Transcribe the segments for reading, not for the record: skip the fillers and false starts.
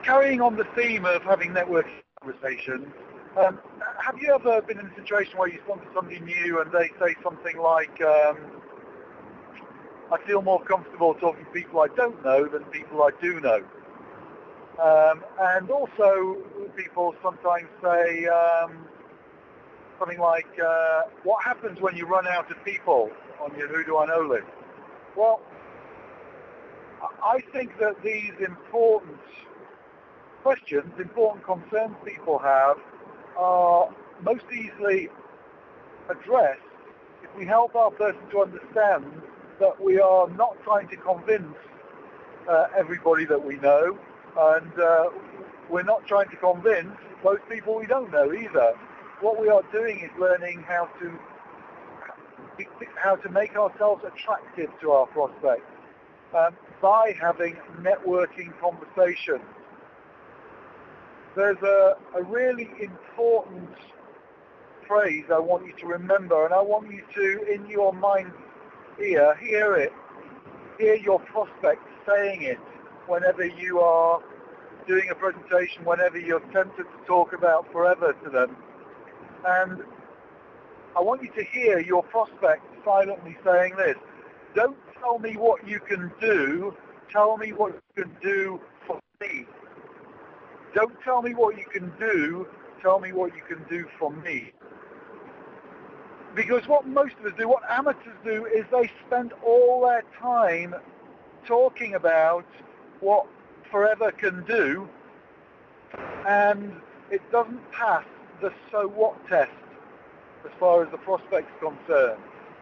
carrying on the theme of having networking conversations, have you ever been in a situation where you sponsor somebody new and they say something like, I feel more comfortable talking to people I don't know than people I do know? And also people sometimes say something like, what happens when you run out of people on your Who Do I Know list? Well, I think that these important questions, important concerns people have, are most easily addressed if we help our person to understand that we are not trying to convince everybody that we know, and we're not trying to convince most people we don't know either. What we are doing is learning how to make ourselves attractive to our prospects by having networking conversations. There's a really important phrase I want you to remember, and I want you to, in your mind's ear, hear it. Hear your prospect saying it whenever you are doing a presentation, whenever you're tempted to talk about forever to them. And I want you to hear your prospect silently saying this: don't tell me what you can do, tell me what you can do for me. Don't tell me what you can do, tell me what you can do for me. Because what most of us do, what amateurs do, is they spend all their time talking about what forever can do, and it doesn't pass the so what test as far as the prospect's concerned.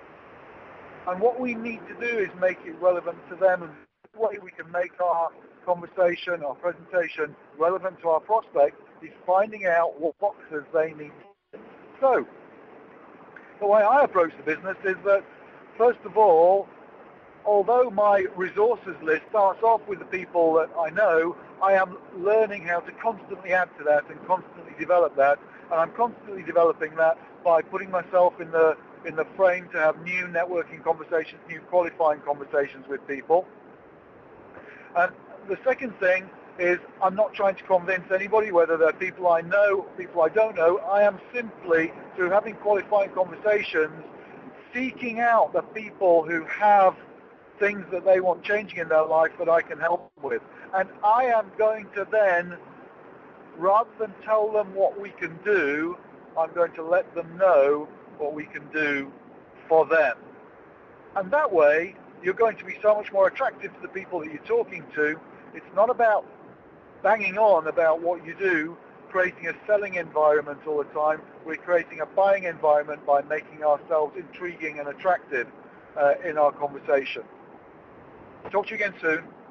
And what we need to do is make it relevant to them, and the way we can make our conversation, our presentation relevant to our prospect is finding out what boxes they need. So, the way I approach the business is that, first of all, although my resources list starts off with the people that I know, I am learning how to constantly add to that and constantly develop that, and I'm constantly developing that by putting myself in the frame to have new networking conversations, new qualifying conversations with people. And the second thing is I'm not trying to convince anybody, whether they're people I know, people I don't know. I am simply, through having qualifying conversations, seeking out the people who have things that they want changing in their life that I can help them with. And I am going to then, rather than tell them what we can do, I'm going to let them know what we can do for them. And that way, you're going to be so much more attractive to the people that you're talking to. It's not about banging on about what you do, creating a selling environment all the time. We're creating a buying environment by making ourselves intriguing and attractive in our conversation. Talk to you again soon.